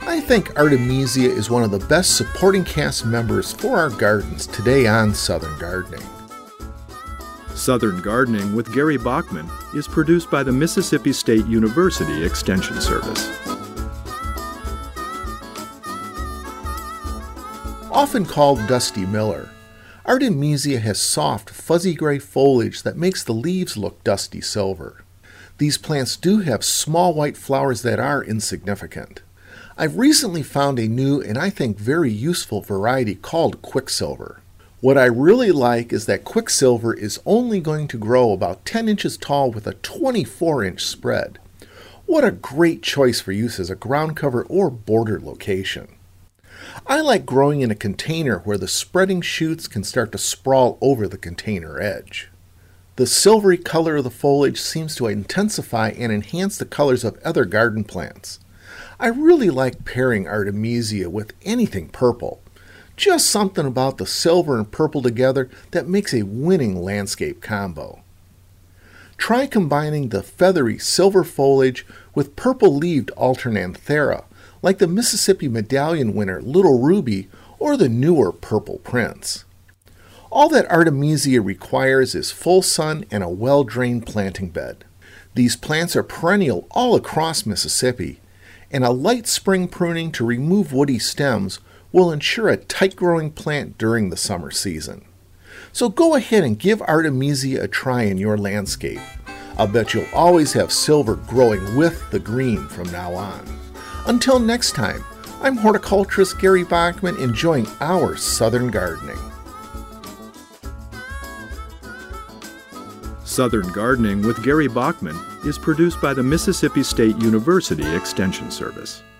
I think Artemisia is one of the best supporting cast members for our gardens today on Southern Gardening. Southern Gardening with Gary Bachman is produced by the Mississippi State University Extension Service. Often called Dusty Miller, Artemisia has soft, fuzzy gray foliage that makes the leaves look dusty silver. These plants do have small white flowers that are insignificant. I've recently found a new and I think very useful variety called Quicksilver. What I really like is that Quicksilver is only going to grow about 10 inches tall with a 24-inch spread. What a great choice for use as a ground cover or border location. I like growing in a container where the spreading shoots can start to sprawl over the container edge. The silvery color of the foliage seems to intensify and enhance the colors of other garden plants. I really like pairing Artemisia with anything purple. Just something about the silver and purple together that makes a winning landscape combo. Try combining the feathery silver foliage with purple-leaved Alternanthera, like the Mississippi Medallion winner Little Ruby or the newer Purple Prince. All that Artemisia requires is full sun and a well-drained planting bed. These plants are perennial all across Mississippi, and a light spring pruning to remove woody stems will ensure a tight-growing plant during the summer season. So go ahead and give Artemisia a try in your landscape. I'll bet you'll always have silver growing with the green from now on. Until next time, I'm horticulturist Gary Bachman enjoying our Southern Gardening. Southern Gardening with Gary Bachman is produced by the Mississippi State University Extension Service.